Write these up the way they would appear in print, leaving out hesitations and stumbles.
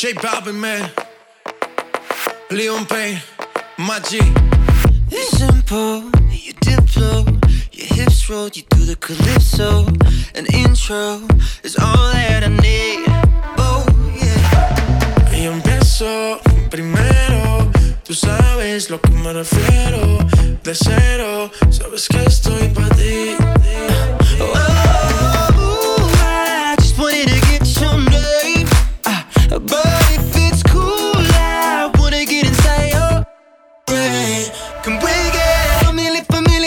J Balvin, man. Leon Payne, my G. It's simple, you diplo, your hips roll, you do the calypso. An intro is all that I need. Oh yeah. Y empiezo primero, tú sabes lo que me refiero. De cero, sabes que estoy pa' ti. I just wanted to get your name, but if it's cool, I wanna get inside your brain. Can we get familiar?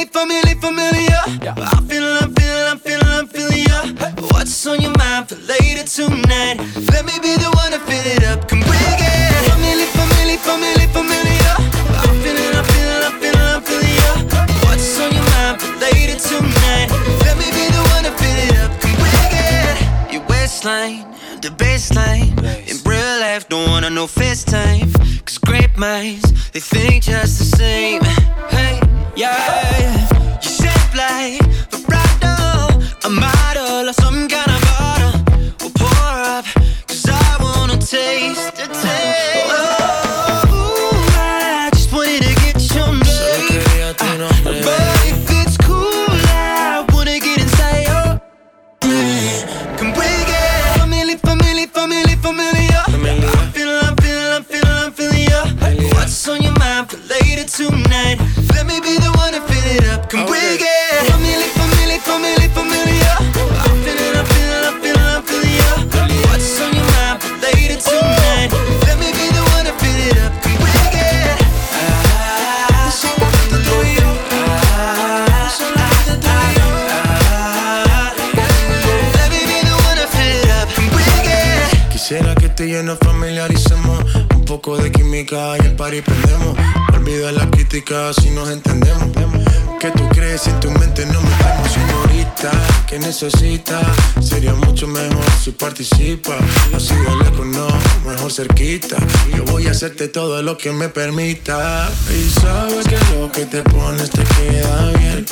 I'm feeling ya. What's on your mind for later tonight? Let me be the one to fill it up. Can we get familiar? I'm feeling ya. What's on your mind for later tonight? Let me be the one to fill it up. Can we get your waistline, the baseline? In real life, don't wanna know FaceTime, 'cause great minds, they think just the same. Hey, yeah. You shape like vibrato, a model or some kind of bottle. We'll pour up, 'cause I wanna taste the taste. Oh, I just wanted to get your name, but if it's cool, I wanna get inside your brain. Can we get familiar? I'm feeling ya. What's on your mind for later tonight? Let me be the one to fill it up. Can we get familiar? I'm feeling ya. What's on your mind for later tonight? Let me be the one to fill it up. Can we get solamente tú y yo? Let me be the one to fill it up. Can we get? Quisiera que tú y yo nos familiaricemos. Un poco de química y el party prendemos. Olvida la crítica si nos entendemos. ¿Qué tú crees si en tu mente no metemos, señorita? ¿Qué necesitas? Sería mucho mejor si participa. Así de lejos no, mejor cerquita. Yo voy a hacerte todo lo que me permita. Y sabes que lo que te pones te queda bien.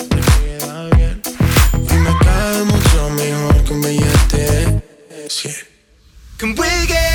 Y me cae mucho mejor que un billete 100. Can we get